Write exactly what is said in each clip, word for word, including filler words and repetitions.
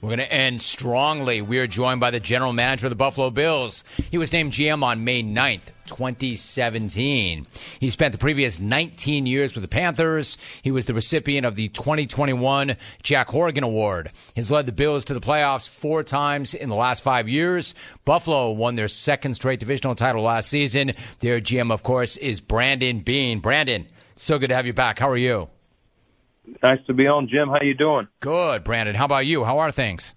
We're going to end strongly. We are joined by the general manager of the Buffalo Bills. He was named G M on May ninth, twenty seventeen. He spent the previous nineteen years with the Panthers. He was the recipient of the twenty twenty-one Jack Horgan Award. He's led the Bills to the playoffs four times in the last five years. Buffalo won their second straight divisional title last season. Their G M, of course, is Brandon Beane. Brandon, so good to have you back. How are you? Nice to be on, Jim. How you doing? Good, Brandon. How about you? How are things?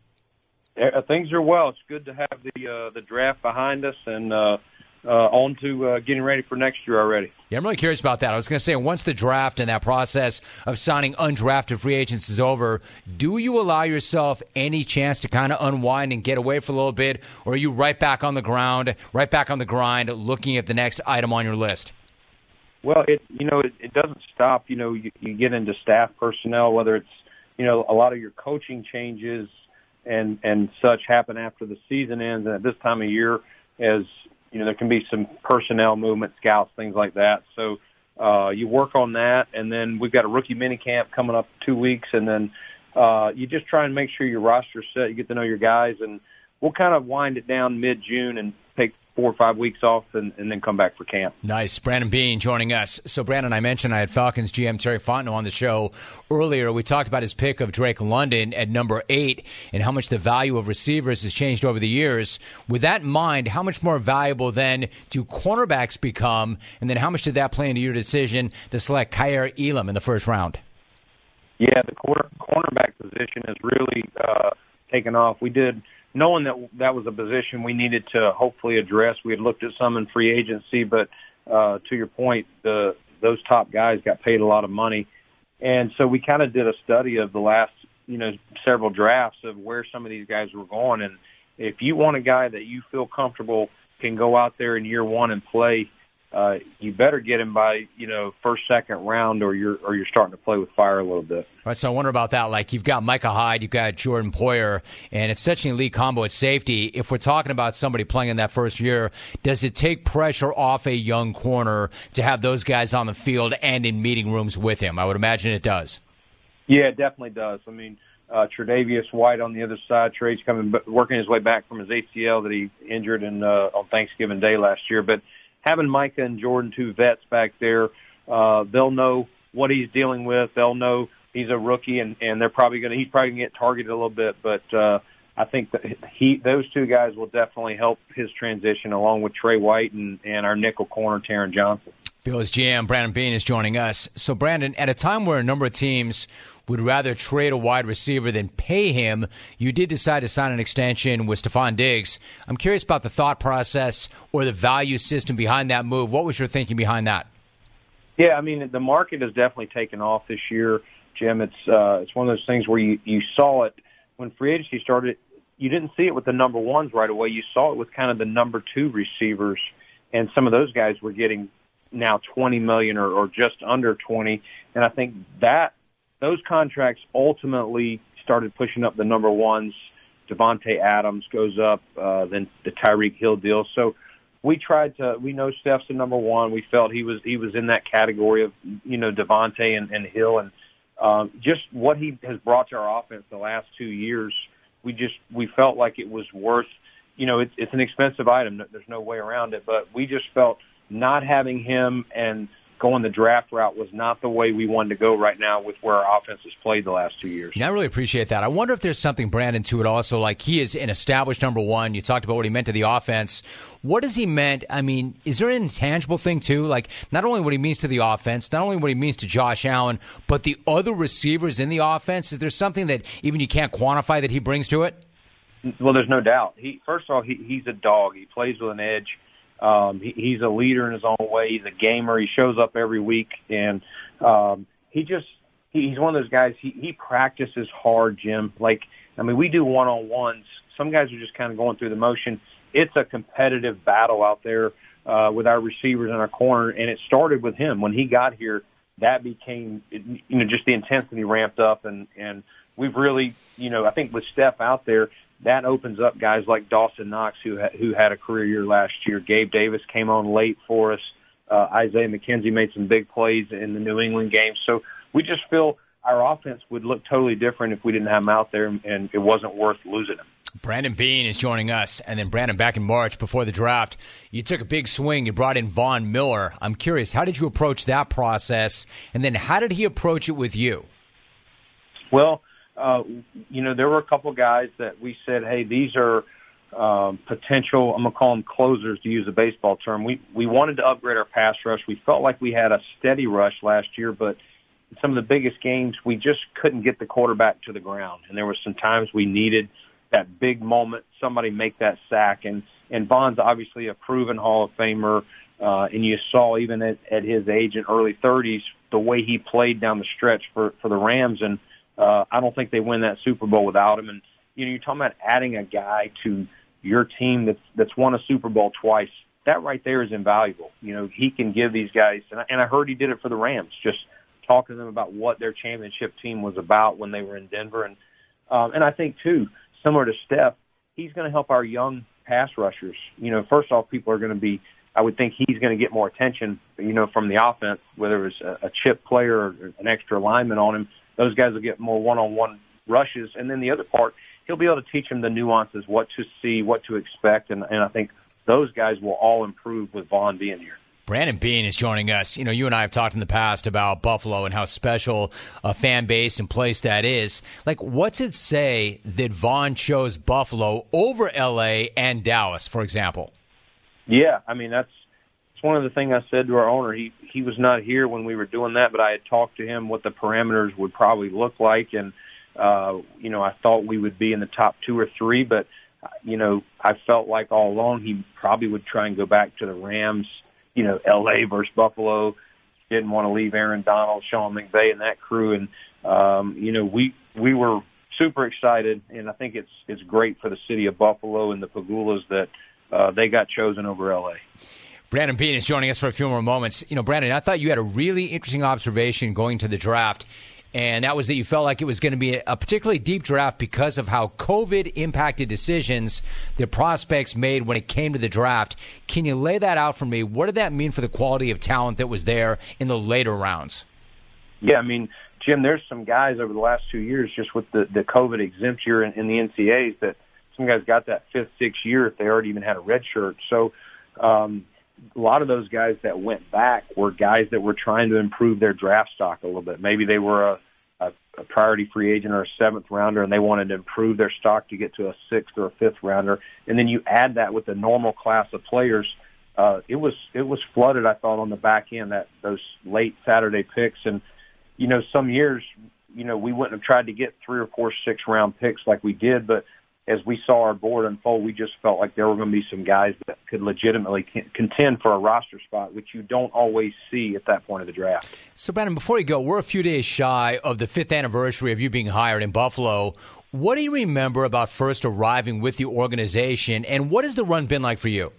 Uh, things are well. It's good to have the uh, the draft behind us and uh, uh, on to uh, getting ready for next year already. Yeah, I'm really curious about that. I was going to say, once the draft and that process of signing undrafted free agents is over, do you allow yourself any chance to kind of unwind and get away for a little bit, or are you right back on the ground, right back on the grind, looking at the next item on your list? Well, it you know it, it doesn't stop. You know, you, you get into staff personnel, whether it's you know a lot of your coaching changes and and such happen after the season ends, and at this time of year, as you know, there can be some personnel movement, scouts, things like that. So uh, you work on that, and then we've got a rookie mini camp coming up in two weeks, and then uh, you just try and make sure your roster's set. You get to know your guys, and we'll kind of wind it down mid-June and take four or five weeks off and, and then come back for camp. Nice. Brandon Beane joining us. So, Brandon, I mentioned I had Falcons G M Terry Fontenot on the show earlier. We talked about his pick of Drake London at number eight and how much the value of receivers has changed over the years. With that in mind, how much more valuable then do cornerbacks become? And then how much did that play into your decision to select Kaiir Elam in the first round? Yeah, the corner, cornerback position has really uh, taken off. We did – knowing that that was a position we needed to hopefully address. We had looked at some in free agency, but uh, to your point, the, those top guys got paid a lot of money. And so we kind of did a study of the last, you know, several drafts of where some of these guys were going. And if you want a guy that you feel comfortable can go out there in year one and play, uh, you better get him by, you know, first, second round, or you're or you're starting to play with fire a little bit. All right, so I wonder about that. Like, you've got Micah Hyde, you've got Jordan Poyer, and it's such an elite combo at safety. If we're talking about somebody playing in that first year, does it take pressure off a young corner to have those guys on the field and in meeting rooms with him? I would imagine it does. Yeah, it definitely does. I mean, uh, Tre'Davious White on the other side, Tre's coming, working his way back from his A C L that he injured in, uh, on Thanksgiving Day last year. But having Micah and Jordan, two vets back there, uh, they'll know what he's dealing with. They'll know he's a rookie, and, and they're probably going to, he's probably going to get targeted a little bit. But uh, I think that he, those two guys will definitely help his transition, along with Trey White and, and our nickel corner, Taron Johnson. Bills G M Brandon Beane is joining us. So, Brandon, at a time where a number of teams would rather trade a wide receiver than pay him, you did decide to sign an extension with Stephon Diggs. I'm curious about the thought process or the value system behind that move. What was your thinking behind that? Yeah, I mean, the market has definitely taken off this year, Jim. It's uh, it's one of those things where you, you saw it when free agency started. You didn't see it with the number ones right away. You saw it with kind of the number two receivers, and some of those guys were getting now twenty million dollars or, or just under twenty. And I think that those contracts ultimately started pushing up the number ones. Devontae Adams goes up, uh, then the Tyreek Hill deal. So we tried to, we know Steph's the number one. We felt he was, he was in that category of, you know, Devontae and, and Hill, and um, just what he has brought to our offense the last two years. We just, we felt like it was worth, you know, it's, it's an expensive item. There's no way around it, but we just felt not having him and going the draft route was not the way we wanted to go right now with where our offense has played the last two years. Yeah, I really appreciate that. I wonder if there's something, Brandon, to it also. Like, he is an established number one. You talked about what he meant to the offense. What does he meant? I mean, is there an intangible thing, too? Like, not only what he means to the offense, not only what he means to Josh Allen, but the other receivers in the offense? Is there something that even you can't quantify that he brings to it? Well, there's no doubt. He First of all, he, he's a dog. He plays with an edge. Um, he, he's a leader in his own way. He's a gamer. He shows up every week, and um, he just he, he's one of those guys. He, he practices hard, Jim. Like, I mean, we do one-on-ones. Some guys are just kind of going through the motion. It's a competitive battle out there uh, with our receivers and our corner, and it started with him. When he got here, that became, you know, just the intensity ramped up, and, and we've really, you know, I think with Steph out there, that opens up guys like Dawson Knox, who ha- who had a career year last year. Gabe Davis came on late for us. Uh, Isaiah McKenzie made some big plays in the New England game. So we just feel our offense would look totally different if we didn't have him out there, and it wasn't worth losing him. Brandon Beane is joining us. And then, Brandon, back in March before the draft, you took a big swing. You brought in Von Miller. I'm curious, how did you approach that process? And then how did he approach it with you? Well, uh, you know, there were a couple guys that we said, hey, these are um, potential, I'm going to call them closers to use a baseball term. We, we wanted to upgrade our pass rush. We felt like we had a steady rush last year, but in some of the biggest games, we just couldn't get the quarterback to the ground. And there were some times we needed that big moment, somebody make that sack. And, and Von's obviously a proven Hall of Famer, uh, and you saw even at, at his age in early thirties, the way he played down the stretch for, for the Rams. And uh, I don't think they win that Super Bowl without him. And, you know, you're talking about adding a guy to your team that's, that's won a Super Bowl twice. That right there is invaluable. You know, he can give these guys, and I, and I heard he did it for the Rams, just talking to them about what their championship team was about when they were in Denver. And, um, and I think, too, similar to Steph, he's going to help our young pass rushers. You know, first off, people are going to be, I would think he's going to get more attention, you know, from the offense, whether it's a, a chip player or an extra lineman on him. Those guys will get more one-on-one rushes. And then the other part, he'll be able to teach them the nuances, what to see, what to expect. And, and I think those guys will all improve with Von being here. Brandon Beane is joining us. You know, you and I have talked in the past about Buffalo and how special a fan base and place that is. Like, what's it say that Von chose Buffalo over L A and Dallas, for example? Yeah, I mean, that's it's one of the things I said to our owner. He he was not here when we were doing that, but I had talked to him what the parameters would probably look like. And, uh, you know, I thought we would be in the top two or three, but, you know, I felt like all along he probably would try and go back to the Rams. You know, L A versus Buffalo, didn't want to leave Aaron Donald, Sean McVay, and that crew. And, um, you know, we we were super excited, and I think it's it's great for the city of Buffalo and the Pagulas that uh, they got chosen over L A. Brandon Beane is joining us for a few more moments. You know, Brandon, I thought you had a really interesting observation going to the draft, and that was that you felt like it was going to be a particularly deep draft because of how COVID impacted decisions the prospects made when it came to the draft. Can you lay that out for me? What did that mean for the quality of talent that was there in the later rounds? Yeah, I mean, Jim, there's some guys over the last two years just with the, the COVID exempt year in, in the N C As that some guys got that fifth, sixth year if they already even had a red shirt. So um, a lot of those guys that went back were guys that were trying to improve their draft stock a little bit. Maybe they were a, a, a priority free agent or a seventh rounder, and they wanted to improve their stock to get to a sixth or a fifth rounder. And then you add that with the normal class of players. Uh, it was it was flooded, I thought, on the back end, that those late Saturday picks. And, you know, some years, you know, we wouldn't have tried to get three or four six-round picks like we did, but as we saw our board unfold, we just felt like there were going to be some guys that could legitimately contend for a roster spot, which you don't always see at that point of the draft. So, Brandon, before you go, we're a few days shy of the fifth anniversary of you being hired in Buffalo. What do you remember about first arriving with the organization, and what has the run been like for you?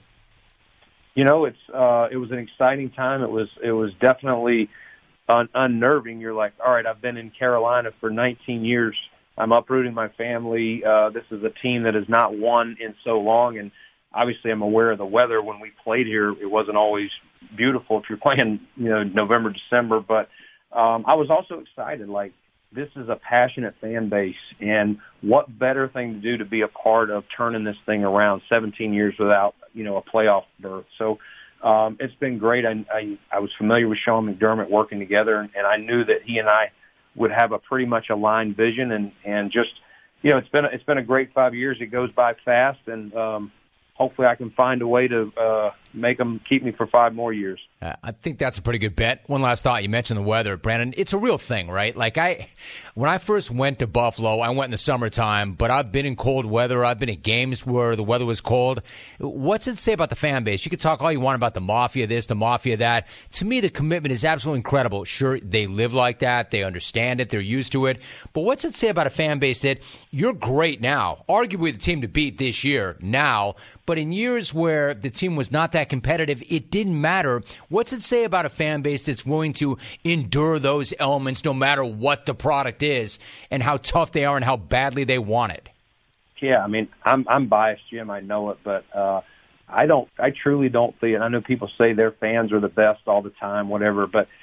You know, it's uh, it was an exciting time. It was it was definitely un- unnerving. You're like, all right, I've been in Carolina for nineteen years. I'm uprooting my family. Uh, this is a team that has not won in so long, and obviously I'm aware of the weather. When we played here, it wasn't always beautiful if you're playing, you know, November, December. But um, I was also excited. Like, this is a passionate fan base, and what better thing to do to be a part of turning this thing around seventeen years without, you know, a playoff berth. So um, it's been great. I, I, I was familiar with Sean McDermott working together, and, and I knew that he and I would have a pretty much aligned vision, and, and just, you know, it's been, a, it's been a great five years. It goes by fast, and um, hopefully I can find a way to uh, make them keep me for five more years. Uh, I think that's a pretty good bet. One last thought. You mentioned the weather, Brandon. It's a real thing, right? Like, I, when I first went to Buffalo, I went in the summertime, but I've been in cold weather. I've been at games where the weather was cold. What's it say about the fan base? You could talk all you want about the mafia this, the mafia that. To me, the commitment is absolutely incredible. Sure, they live like that. They understand it. They're used to it. But what's it say about a fan base that you're great now, arguably the team to beat this year now, but in years where the team was not that competitive, it didn't matter. What's it say about a fan base that's willing to endure those elements no matter what the product is and how tough they are and how badly they want it? Yeah, I mean, I'm I'm biased, Jim. I know it, but uh, I don't. I truly don't see it. I know people say their fans are the best all the time, whatever, but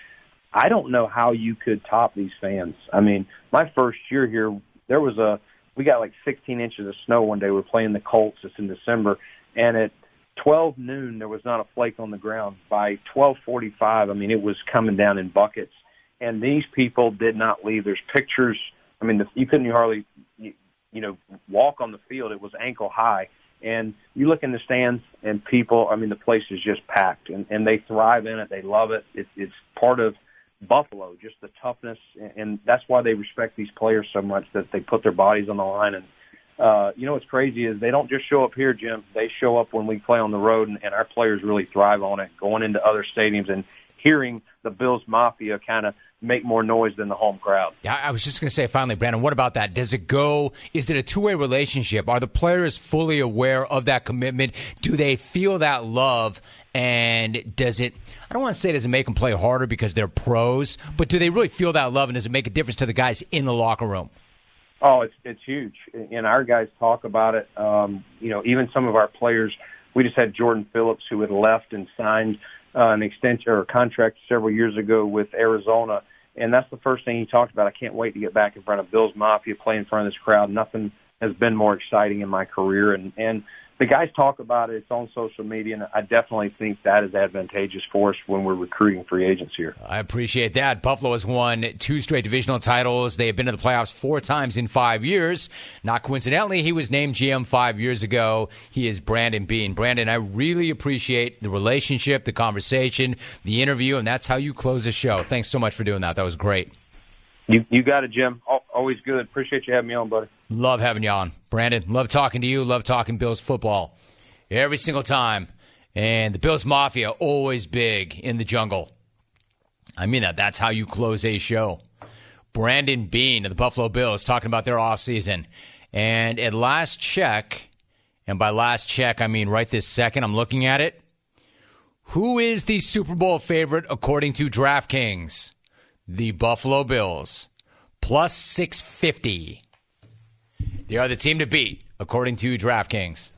I don't know how you could top these fans. I mean, my first year here, there was a we got like sixteen inches of snow one day. We were playing the Colts. It's in December, and at twelve noon there was not a flake on the ground. By twelve forty-five, I mean, it was coming down in buckets, and these people did not leave. There's pictures. I mean, the, you couldn't hardly you, you know walk on the field. It was ankle high. And you look in the stands, and people, I mean, the place is just packed, and, and they thrive in it. They love it. it. It's part of Buffalo, just the toughness, and that's why they respect these players so much, that they put their bodies on the line. And, uh, you know what's crazy is they don't just show up here, Jim. They show up when we play on the road, and, and our players really thrive on it, going into other stadiums and hearing the Bills Mafia kind of make more noise than the home crowd. Yeah, I was just going to say, finally, Brandon, what about that? Does it go, is it a two-way relationship? Are the players fully aware of that commitment? Do they feel that love? And does it, I don't want to say does it make them play harder because they're pros, but do they really feel that love, and does it make a difference to the guys in the locker room? Oh, it's it's huge. And our guys talk about it. Um, you know, even some of our players, we just had Jordan Phillips, who had left and signed Uh, an extension or a contract several years ago with Arizona, and that's the first thing he talked about. I can't wait to get back in front of Bills Mafia, play in front of this crowd. Nothing has been more exciting in my career, and and the guys talk about it. It's on social media, and I definitely think that is advantageous for us when we're recruiting free agents here. I appreciate that. Buffalo has won two straight divisional titles. They have been to the playoffs four times in five years. Not coincidentally, he was named G M five years ago. He is Brandon Beane. Brandon, I really appreciate the relationship, the conversation, the interview, and that's how you close the show. Thanks so much for doing that. That was great. You you got it, Jim. Always good. Appreciate you having me on, buddy. Love having you on. Brandon, love talking to you. Love talking Bills football every single time. And the Bills Mafia, always big in the jungle. I mean that. That's how you close a show. Brandon Beane of the Buffalo Bills talking about their offseason. And at last check, and by last check, I mean right this second, I'm looking at it. Who is the Super Bowl favorite according to DraftKings? The Buffalo Bills, plus six fifty. They are the team to beat, according to DraftKings.